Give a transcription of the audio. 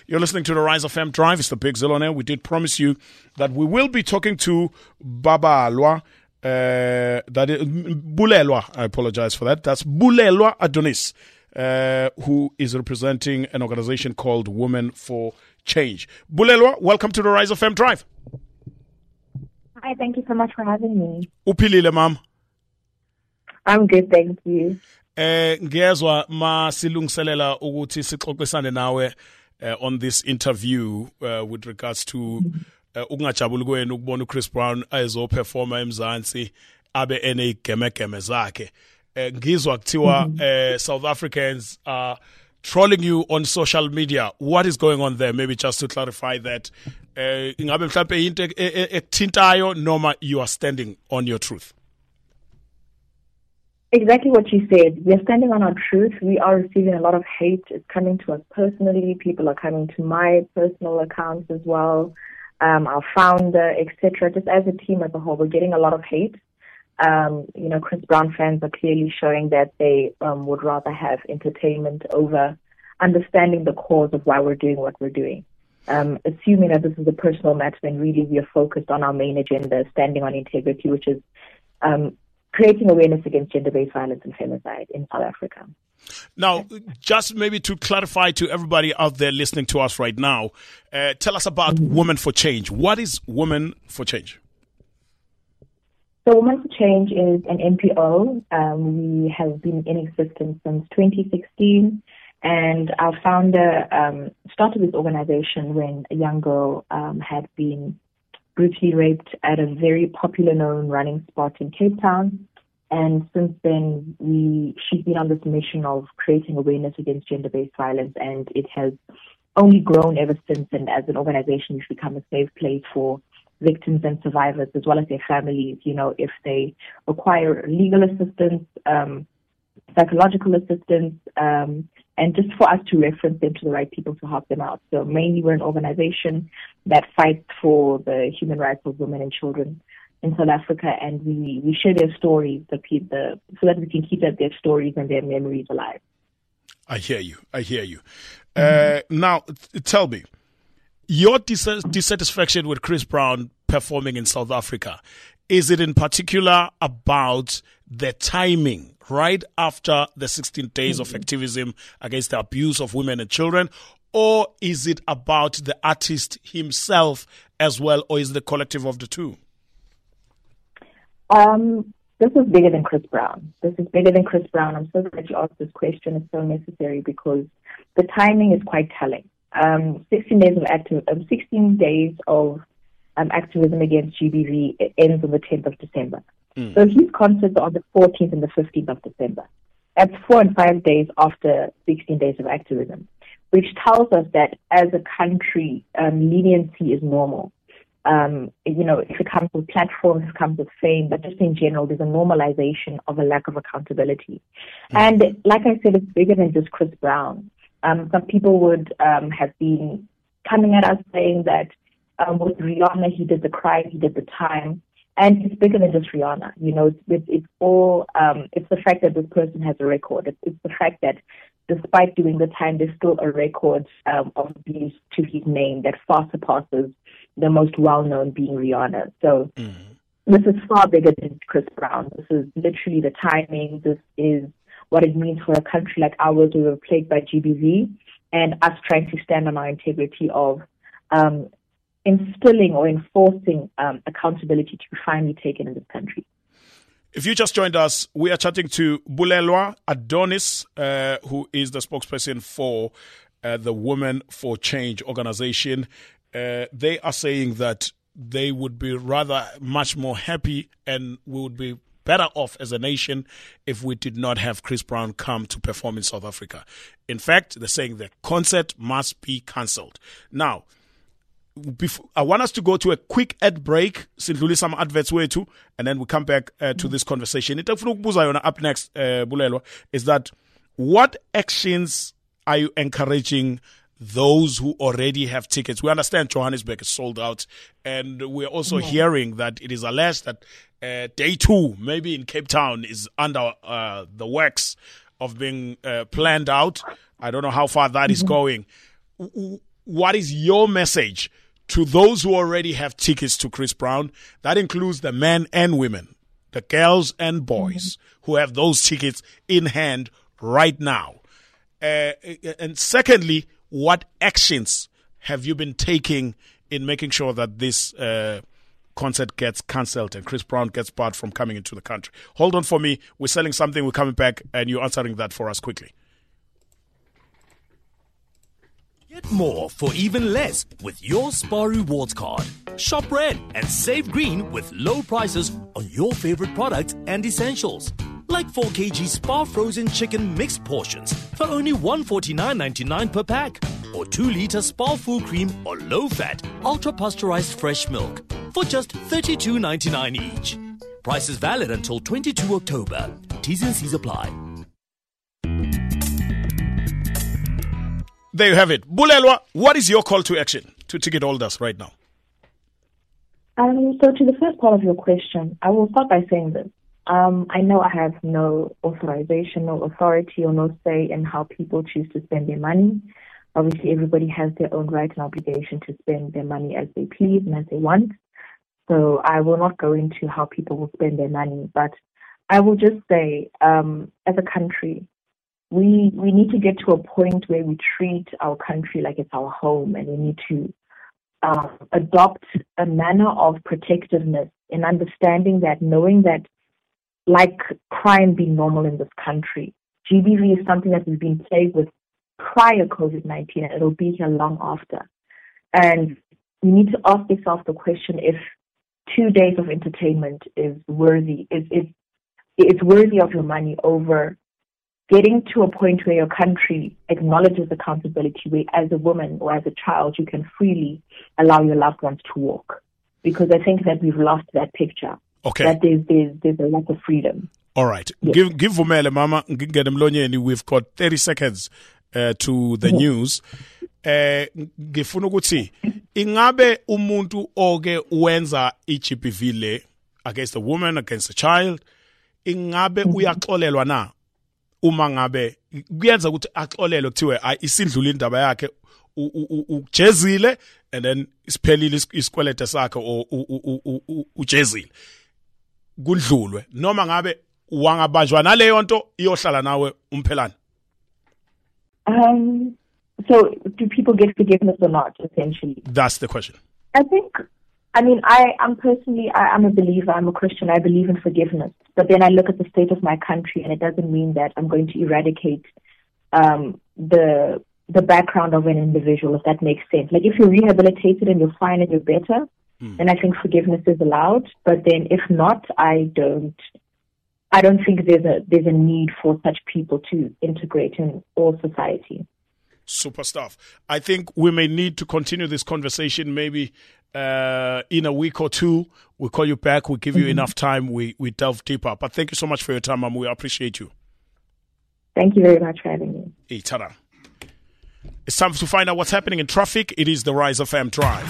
You're listening to the Rise FM Drive. It's the Big Zillionaire. We did promise you that we will be talking to Babalwa. That is Bulelwa. I apologize for that. That's Bulelwa Adonis, who is representing an organization called Women for Change. Bulelwa, welcome to the Rise FM Drive. Hi, thank you so much for having me. Uphilile, ma'am. I'm good, thank you. Ngiyezwa masilungiselela ukuthi sixoxisane nawe on this interview with regards to ukungajabuli kwenu ukubona uChris Brown ezoperforma eMzansi abe eneyigemegeme zakhe. Ngizwa kuthiwa South Africans are trolling you on social media. What is going on there? Maybe just to clarify that. Ingabe mhlawumbe into ekuthintayo noma you are standing on your truth? Exactly what you said. We're standing on our truth. We are receiving a lot of hate. It's coming to us personally. People are coming to my personal accounts as well. Our founder, etc. Just as a team as a whole, we're getting a lot of hate. Chris Brown fans are clearly showing that they would rather have entertainment over understanding the cause of why we're doing what we're doing. Assuming that this is a personal matter, then really we are focused on our main agenda, standing on integrity, which is creating awareness against gender-based violence and femicide in South Africa. Now, just maybe to clarify to everybody out there listening to us right now, tell us about Women for Change. What is Women for Change? So Women for Change is an NPO. We have been in existence since 2016, and our founder started this organization when a young girl had been brutally raped at a very popular known running spot in Cape Town. And since then, she's been on this mission of creating awareness against gender-based violence, and it has only grown ever since. And as an organization, we've become a safe place for victims and survivors, as well as their families, if they require legal assistance, psychological assistance, and just for us to reference them to the right people to help them out. So mainly we're an organization that fights for the human rights of women and children in South Africa, and we share their stories so that we can keep their stories and their memories alive. I hear you. Now, tell me, your dissatisfaction with Chris Brown performing in South Africa, is it in particular about the timing right after the 16 days of activism against the abuse of women and children, or is it about the artist himself as well, or is it the collective of the two? This is bigger than Chris Brown. I'm so glad you asked this question. It's so necessary because the timing is quite telling. 16 days of activism against GBV ends on the 10th of December. So his concerts are on the 14th and the 15th of December. That's 4 and 5 days after 16 days of activism, which tells us that as a country, leniency is normal. If it comes with platforms, it comes with fame, but just in general, there's a normalization of a lack of accountability. And like I said, it's bigger than just Chris Brown. Some people would have been coming at us saying that with Rihanna, he did the crime, he did the time. And it's bigger than just Rihanna. It's the fact that this person has a record. It's the fact that despite doing the time, there's still a record of abuse to his name that far surpasses the most well-known being Rihanna. So this is far bigger than Chris Brown. This is literally the timing. This is what it means for a country like ours who were plagued by GBV, and us trying to stand on our integrity of instilling or enforcing accountability to be finally taken in this country. If you just joined us, we are chatting to Bulelwa Adonis, who is the spokesperson for the Women for Change organization. They are saying that they would be rather much more happy and we would be better off as a nation if we did not have Chris Brown come to perform in South Africa. In fact, they're saying the concert must be cancelled. Now, I want us to go to a quick ad break, sindlulisa some adverts wethu, and then we come back to this conversation. Up next, Bulelwa, is that what actions are you encouraging those who already have tickets? We understand Johannesburg is sold out, and we're also hearing that it is alleged that day 2, maybe in Cape Town, is under the works of being planned out. I don't know how far that is going. what is your message to those who already have tickets to Chris Brown? That includes the men and women, the girls and boys who have those tickets in hand right now. And secondly, what actions have you been taking in making sure that this concert gets cancelled and Chris Brown gets barred from coming into the country? Hold on for me. We're selling something. We're coming back, and you're answering that for us quickly. Get more for even less with your Spar Rewards card. Shop red and save green with low prices on your favorite products and essentials. Like 4 kg Spar frozen chicken mixed portions for only $149.99 per pack. Or 2-liter Spar full cream or low-fat, ultra-pasteurized fresh milk for just $32.99 each. Prices valid until 22 October. T's and C's apply. There you have it. Bulelwa, what is your call to action to ticket holders right now? So to the first part of your question, I will start by saying this. I know I have no authorization, no authority, or no say in how people choose to spend their money. Obviously, everybody has their own right and obligation to spend their money as they please and as they want. So I will not go into how people will spend their money. But I will just say, as a country, we need to get to a point where we treat our country like it's our home, and we need to adopt a manner of protectiveness in understanding that, knowing that, like crime being normal in this country, GBV is something that we've been plagued with prior COVID-19, and it'll be here long after. And we need to ask yourself the question if 2 days of entertainment is worthy, it's worthy of your money over getting to a point where your country acknowledges accountability, where as a woman or as a child, you can freely allow your loved ones to walk. Because I think that we've lost that picture. Okay. That there's a lack of freedom. All right. Yes. Give Vumele, Mama. We've got 30 seconds to the news. Ngifuna ukuthi ingabe umuntu oke wenza iGBV le against a woman, against a child, ingabe uyaxolelwa na? Uma ngabe kuyenza ukuthi axolelwe kuthiwe isindlula indaba yakhe ujezile and then isiphelile isikwelete sakhe ujezile kudlulwe, noma ngabe wangabanjwa naleyo nto iyohlala nawe umphelane? So do people get forgiveness or not, essentially? That's the question. I'm personally, I'm a believer, I'm a Christian, I believe in forgiveness. But then I look at the state of my country, and it doesn't mean that I'm going to eradicate the background of an individual, if that makes sense. Like, if you're rehabilitated and you're fine and you're better, then I think forgiveness is allowed. But then if not, I don't think there's a need for such people to integrate in all society. Super stuff. I think we may need to continue this conversation maybe in a week or two. We'll call you back. We'll give you enough time. We delve deeper. But thank you so much for your time, Mom. We appreciate you. Thank you very much for having me. Hey, ta-da. It's time to find out what's happening in traffic. It is the Rise FM Drive.